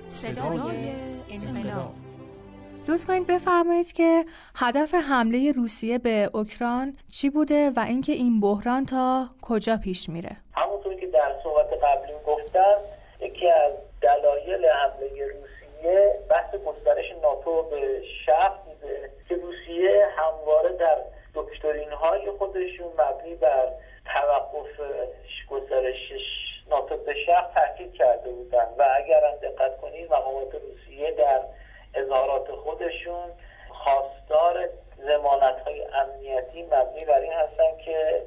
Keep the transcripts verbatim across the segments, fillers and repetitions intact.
صدای انقلاب. لطف کنید بفرمایید که هدف حمله روسیه به اوکراین چی بوده و اینکه این بحران تا کجا پیش میره؟ همونطور که در صحبت قبلی گفتم، یکی از دلایل حمله روسیه بحث گسترش ناتو به شرق بوده که روسیه همواره در دکترین‌های خودشون مبنی بر توقف گسترش ناتو به شرق تاکید کرده بودن و اگر هم دقت کنید مقامات روسیه در اظهارات خودشون خواستار ضمانت‌های امنیتی مبنی بر این هستن که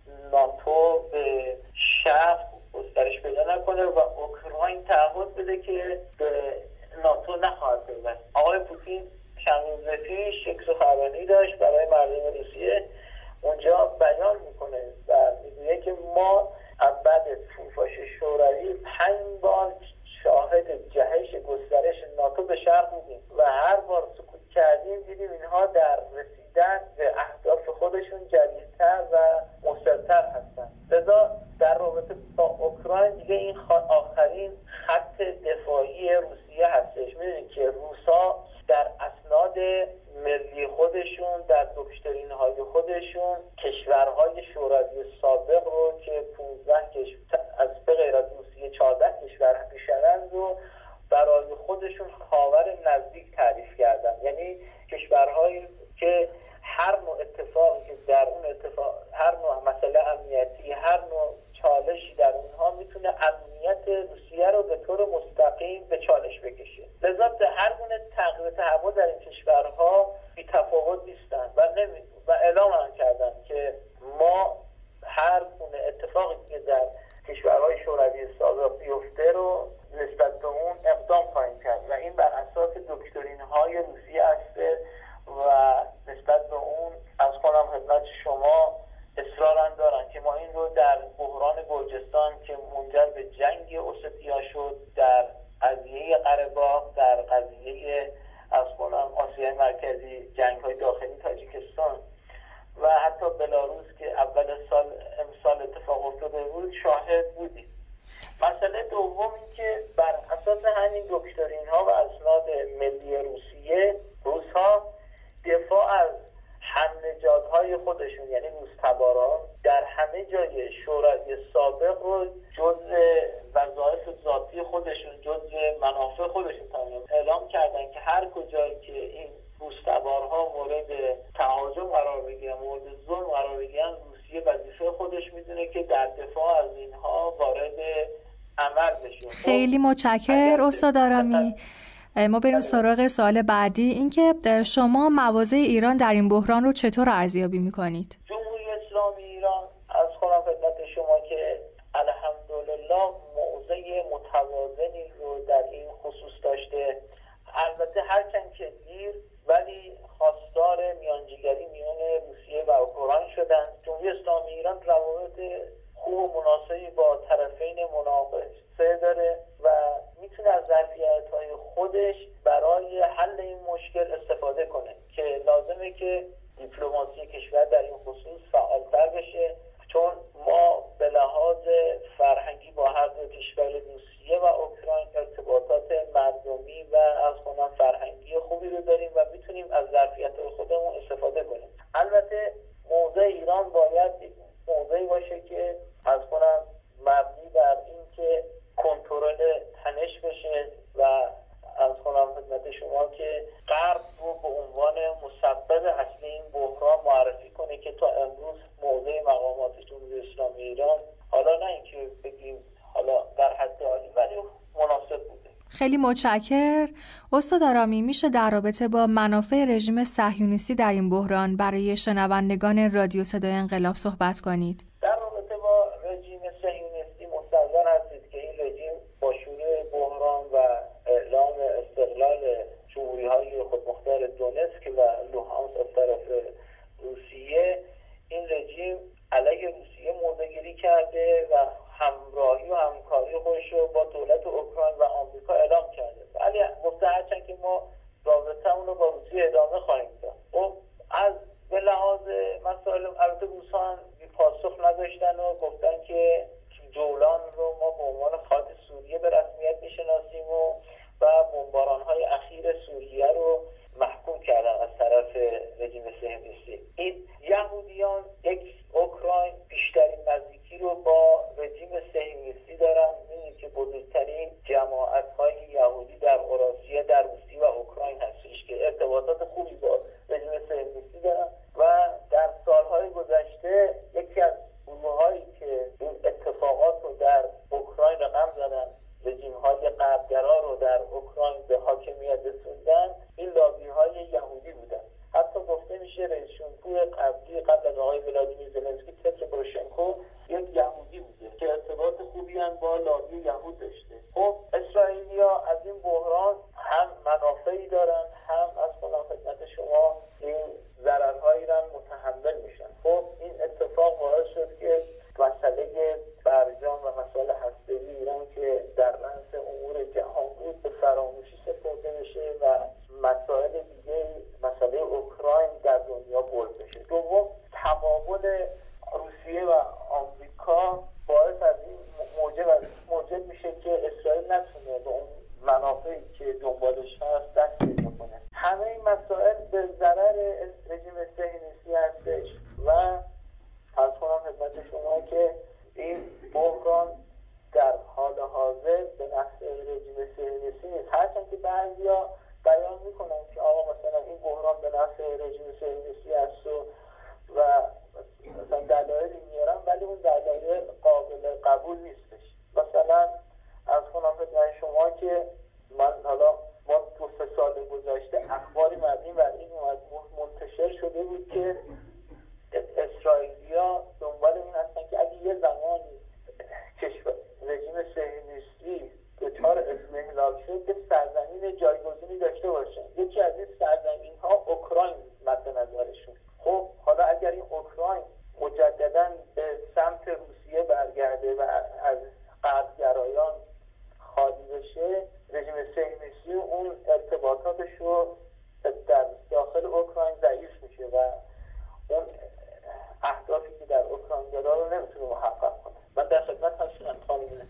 ناتو به شرق گسترش پیدا نکنه و اوکراین تعهد بده که به ناتو نخواهد پیوست. آقای پوتین چند روز پیش یک سخنرانی داشت برای مردم روسیه، اونجا بیان میکنه و میگه که ما بعد فروپاشی شوروی پنج بار شاهد جهش گسترش ناتو به شرق بودیم و هر بار سکوت کردیم دیدیم اینها در رسیدن به اهداف خودشون جدیدتر و مصرتر هستن. لذا در رابطه با اوکراین دیگه این آخرین خط دفاعی روسیه هستش. میدونید که روسا در اسناد ملی خودشون، در دکترین‌های خودشون کشورهای شوروی سابق رو که پانزده کشور از به غیر از روسیه چهارده کشور میشنند رو برای خودشون خاور نزدیک تعریف کردن. یعنی کشورهایی که هر نوع اتفاقی که در اون اتفاق، هر نوع مسئله امنیتی، هر نوع چالشی در اونها میتونه امنیت روسیه رو به طور مستقیم به چالش بکشه. لذا به هر گونه تغییر تحول در این کشورها بی‌تفاوت نیستن و نمی و اعلام کردن که ما هر گونه اتفاقی که در کشورهای شوروی سابق بیفته رو نسبت به اون اقدام خواهیم کرد و این بر اساس دکترین‌های روسیه است و نسبت به اون از خودم خدمت شما اصرارا دارن که ما این رو در بحران گرجستان که منجر به جنگ اوستیا شد، در قضیه قره باغ، در قضیه از خودم آسیای مرکزی، جنگ‌های داخلی تاجیکستان و حتی بلاروس که اول سال امسال اتفاق افتاده بود شاهد بودیم. مسئله دوم این که بر اساس همین دکترین‌ها و اسناد ملی روسیه، روس‌ها دفاع از هم‌نژادهای خودشون یعنی روس‌تباران در همه جای شوروی سابق رو جزء وظایف ذاتی خودشون، جزء منافع خودشون اعلام کردن که هر کجایی که این روس‌تبارها مورد تهاجم قرار بگیرن، مورد ظلم قرار بگیرن، روسیه وظیفه خودش میدونه که در دفاع از اینها وارد عمل بشه. خیلی متشکرم استاد آرامی. ما بریم سراغ سوال بعدی، اینکه شما مواضع ایران در این بحران رو چطور ارزیابی میکنید؟ جمهوری اسلامی ایران از خودم خدمت شما که الحمدلله موضع متوازنی رو در این خصوص داشته. البته هرچند که دیر ولی خواستار میانجیگری میان روسیه و اوکراین شدن. جمهوری اسلامی ایران روابط خوب و مناسبی با طرفین مناقصه داره و میتونه از ظرفیت‌های خودش برای حل این مشکل استفاده کنه که لازمه که دیپلماسی کشور در این خصوص فعالتر بشه، چون ما به لحاظ فرهنگی با هر دو کشور روسیه و اوکراین ارتباطات مردمی و از خودم فرهنگی خوبی رو داریم و میتونیم از ظرفیت‌های خودمون استفاده کنیم. البته موضع ایران باید موضعی باشه که از خودم مبنی بر این که کنترل تنش بشه و از خودم خدمت شما که غرب رو به عنوان مسبب اصلی این بحران معرفی کنه که تا امروز موضع مقامات جمهوری اسلامی ایران حالا نه اینکه بگیم حالا در حد عالی ولی مناسب بوده. خیلی متشکرم. استاد آرامی، میشه در رابطه با منافع رژیم صهیونیستی در این بحران برای شنوندگان رادیو صدای انقلاب صحبت کنید؟ در رابطه با رژیم صهیونیستی مستحضر هستید که این رژیم با شروع بحران و اعلام استقلال جمهوری‌های خودمختار دونتسک و لوهانسک از طرف روسیه، این رژیم علیه روسیه موضع‌گیری کرده و همراهی و همکاری خودش رو با دولت اوکراین و آمریکا اعلام کرده. ولی گفته هرچند که ما رابطه‌مون رو با روسیه ادامه خواهیم داد. و از به لحاظ مسائل البته روسان بی پاسخ بمباران‌های اخیر سوریه رو محکوم کردن از طرف رژیم صهیونیستی. این یهودیان یک اوکراین بیشترین نزدیکی رو با رژیم صهیونیستی دارن. می‌بینید که بزرگترین جماعت‌های یهودی در اوراسیا، در روسیه و اوکراین هستش که ارتباطات خوبی با رژیم صهیونیستی دارن و در سال‌های گذشته یکی از گروه‌هایی که این اتفاقات رو در اوکراین رقم زدن، رژیم‌های غربگرا رو در اوکراین به حاکمیت رسوندن، این لابی‌های یهودی بودن. حتی گفته میشه رئیس جمهور قبلی قبل از آقای ولادیمیر زلنسکی، پتر پوروشنکو، یک یهودی بوده که ارتباط خوبی هم با لابی یهود داشته. خب اسرائیلیا از این بحران هم منافعی دارن، هم از خودم خدمت شما این ضررهایی را متحمل میشن. خب این اتفاق باعث شد که مسئله برجام و مسائل هسته‌ای ایران که در رأس امور جهان بود به فراموشی سپرده بشه و مسائل دیگه، مسئله اوکراین در دنیا بولد بشه. دوم، تقابل روسیه و آمریکا باعث از این موجب موجب میشه که اسرائیل نتونه به اون منافعی که دنبالش هست دست پیدا کنه. همه این مسائل به ضرر رژیم صهیونیستی هستش و از خودم خدمت شما که این بحران در حال حاضر به نفع رژیم صهیونیستی نیست. هرچند که بعضیا بیان میکنن که آقا مثلا این بحران به نفع رژیم صهیونیستی است و و مثلا دلایلی میارن، ولی اون دلایل قابل قبول نیستش. مثلا از خودم خدمت شما که من حالا ما دو سه سال گذشته اخباری مبنی بر این منتشر شده بود که اسرائیلیا دنبال این هستن که اگه یه زمانی کشور رژیم صهیونیستی دچار اضمحلال شد به سرزمین جایگزینی داشته باشن. یکی از این سرزمین ها اوکراین مد نظرشون. خب حالا اگر این اوکراین مجددا به سمت روسیه برگرده و از غربگرایان خالی بشه، رژیم صهیونیستی اون ارتباطاتش رو در داخل اوکراین ضعیف میشه و اون اهدافی که در اوکراین داره رو نمیتونه محقق کنه. من در خدمت هستم. خانم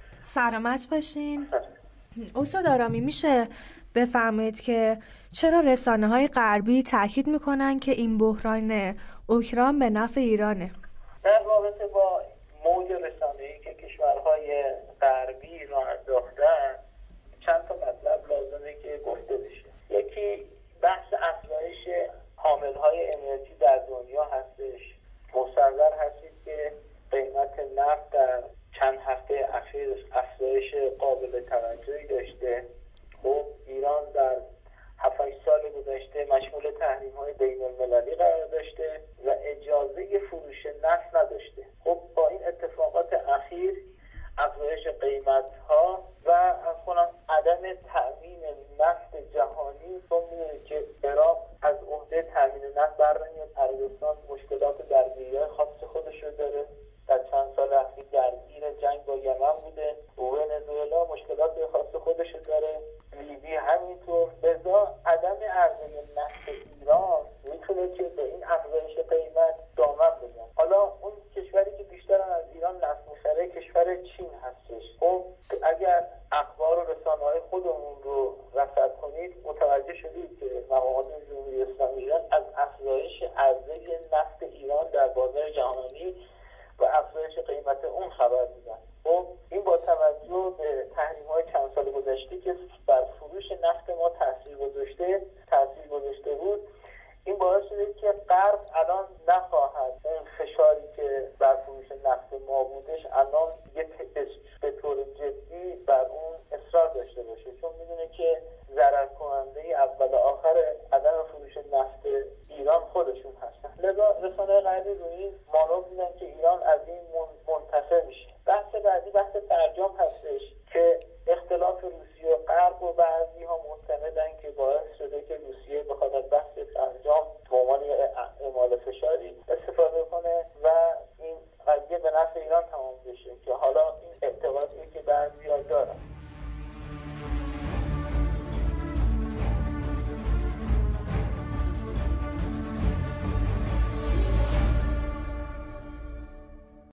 سلامت باشین. استاد آرامی، میشه بفرمایید که چرا رسانه‌های غربی تاکید میکنن که این بحران اوکراین به نفع ایرانه؟ در رابطه با موج رسانه‌ای که کشورهای غربی را انداختن، چند تا مطلب لازمه که گفته بشه. یکی بحث افزایش حامل‌های انرژی در دنیا هستش. مصور هستید که قیمت نفت در چند هفته اخیر افزایش قابل توجهی داشته. خب ایران در هفت هشت سال گذشته مشمول تحریم‌های بین‌المللی قرار داشته و اجازه فروش نفت نداشته. خب با این اتفاقات اخیر افزایش قیمت‌ها و از خونم عدم تأمین نفت جهانی، چون می‌دونید که عراق از عهده تأمین نفت برنمیاد. عربستان مشکلات درگیری‌های خاص خودش رو داره، در چند سال اخیر درگیر جنگ با یمن بوده. ونزوئلا مشکلات خاص خودش رو داره، لیبی همینطور. لذا عدم عرضه نفت ایران میتونه که به این افزایش قیمت دامن بزنه. حالا اون کشوری که بیشتر از ایران نفت می‌خره کشور چین هستش. خب اگر اخبار و رسانه‌های خودمون رو رصد کنید متوجه شدید که مقامات جمهوری اسلامی ایران از افزایش عرضه نفت ایران در بازار جهانی و افزایش قیمت اون خبر میدن. خب این با توجه به تحریم‌های چند سال گذشته که بر فروش نفت ما تاثیر گذاشته تاثیر گذاشته بود، این باعث شده که غرب الان نخواهد اون فشاری که بر فروش نفت ما بودش الان دیگه به طور جدی بر اون اصرار داشته باشه، چون میدونه که ضرر کننده اول آخر عدم فروش نفت ایران خودشون هستن. لذا رسانه‌های غربی روی این مانور میدن که ایران از این منتفع میشه. بحث بعدی بحث برجام هستش که اختلاف روسیه و غرب و بعضی ها معتقدن که باعث شده که روسیه بخواد از بحث برجام به عنوان اعمال فشاری استفاده کنه و این قضیه به نفع ایران تمام بشه، که حالا این اعتقادی که بعضی ها دارن.